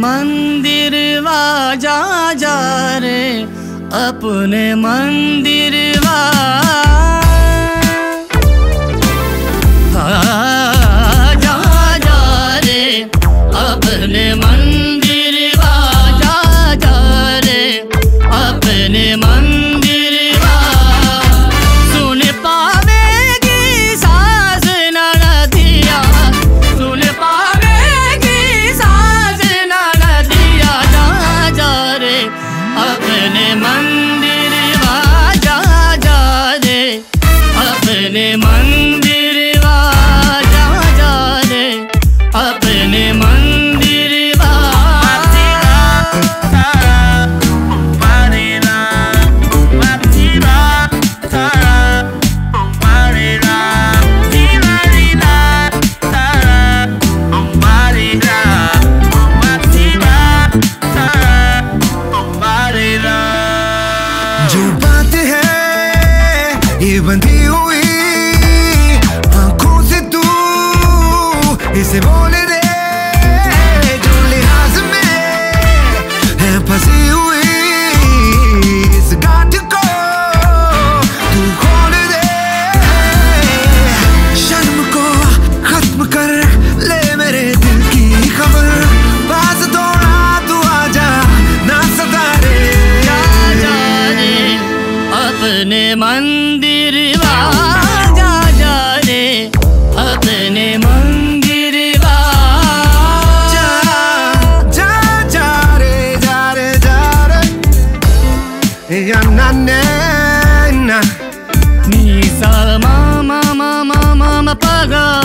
मंदिर वा जा जा रे अपने मंदिर वा जा जा रे अपने मंदिर वा जा जा रे अपने मंदिर वा सुन पावेगी सास ननदिया सुन पावेगी सास ननदिया जा जा रे अपने मंदिर वा जा जा रे अपने मंदिर वा जा जा रे अपने मंदिर वा जो बात है ये बंधी हुई आंखों से तू इसे बोल दे जो लिहाज में है फंसी हुई इस गांठ को तू खोल दे शर्म को खत्म कर ले मेरे दिल की खबर पास थोड़ा तू आजा ना सता रे अपने मंदिर वा जा जा रे अपने मंदिर वा जा जा जा रे जा रे जा रे या ना ना ना नी सा मा मा मा मा मा मा पा गा